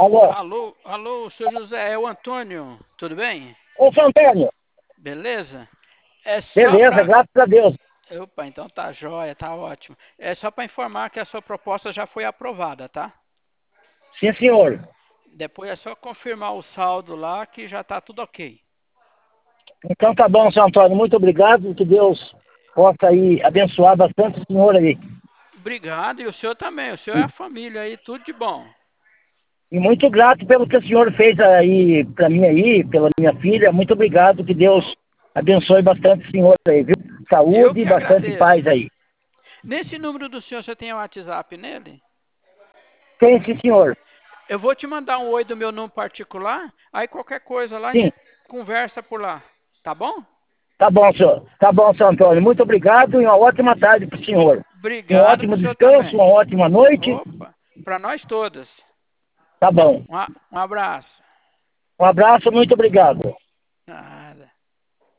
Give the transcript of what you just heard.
Alô? Alô, seu José, é o Antônio, tudo bem? Ô, seu Antônio. Beleza? É só Beleza, pra... graças a Deus. Opa, então tá jóia, tá ótimo. É só para informar que a sua proposta já foi aprovada, tá? Sim, senhor. Depois é só confirmar o saldo lá que já tá tudo ok. Então tá bom, seu Antônio. Muito obrigado. Que Deus possa aí abençoar bastante o senhor aí. Obrigado, e o senhor também, o senhor é a família aí, tudo de bom. E muito grato pelo que o senhor fez aí pra mim aí, pela minha filha. Muito obrigado. Que Deus abençoe bastante o senhor aí, viu? Eu Saúde e que bastante paz agradeço. aí. Nesse número do senhor, você tem o WhatsApp nele? Tem, sim, senhor. Eu vou te mandar um oi do meu número particular, aí qualquer coisa lá a Sim. gente conversa por lá, tá bom? Tá bom, senhor. Tá bom, seu Antônio. Muito obrigado e uma ótima tarde pro senhor. Um Obrigado ótimo pro senhor descanso, também. uma ótima noite. Opa, para nós todas. Tá bom. Um abraço. Um abraço, muito obrigado.